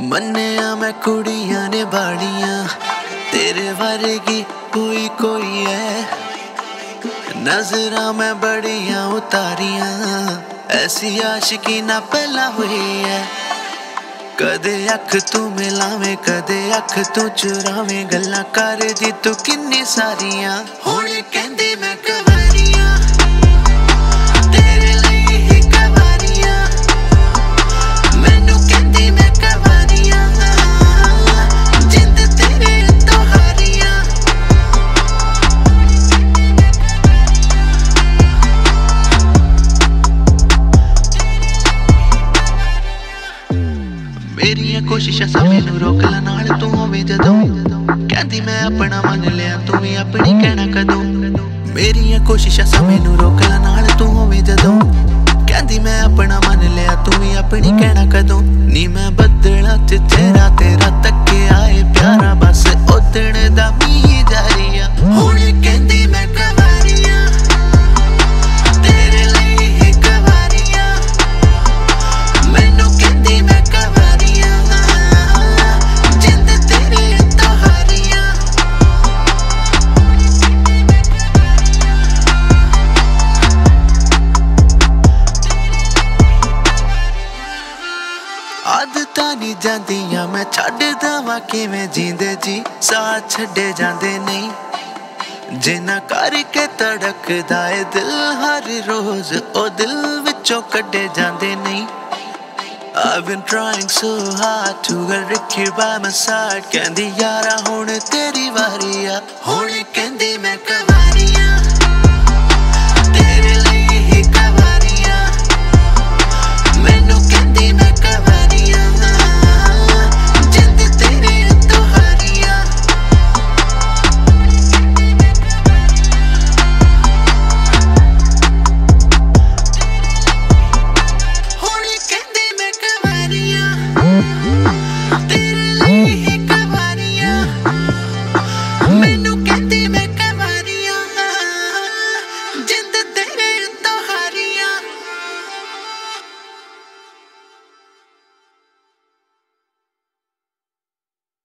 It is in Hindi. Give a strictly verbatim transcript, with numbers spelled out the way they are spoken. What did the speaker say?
मन्निया मैं कुड़ियां ने बाड़ियां तेरे वर्गी कोई कोई है। नजरा मैं बड़ियां उतारियां ऐसी आशिकी ना पहला हुई है। कदे अख तू मिलावे कदे अख तू चुरावे गल्लां कर दी तू किन्नी सारियां। हुण कहंदी मैं कवारियां तेरे लई ही कवारियां मैनू कहंदी मैं कवारियां जिंद तेरे तो हारियां। मेरियां कोशिशां सा मैनू रोकला नाल तू होवे जदों कहंदी मैं अपना मन लिया तू भी अपनी कहना कदों। मेरियां कोशिशां सा मैनू रोकला नाल तू होवे जदों कहंदी मैं अपना मन लिया तू भी अपनी कहना कदों। नी मैं बदला च तेरा तेरा तके आए प्यारा बस उदण दा मी जारिया। हुण कहंदी मैं कवारियां तेरे लई ही कवारियां मैनू कहंदी मैं कवारियां जिंद तेरे तो हारियां। आदतां नहीं जांदियां मैं छड्ड दवां किवें जींदे जी साथ छड्डे जांदे नहीं। जिन्ना करके धड़कदा ए दिल हर रोज ओ दिल विचों कड्डे जांदे नहीं। I've been trying so hard to get Ricky by my side कहंदी यारा हुण तेरी वारी आ। हुण कहंदी मैं कवारियां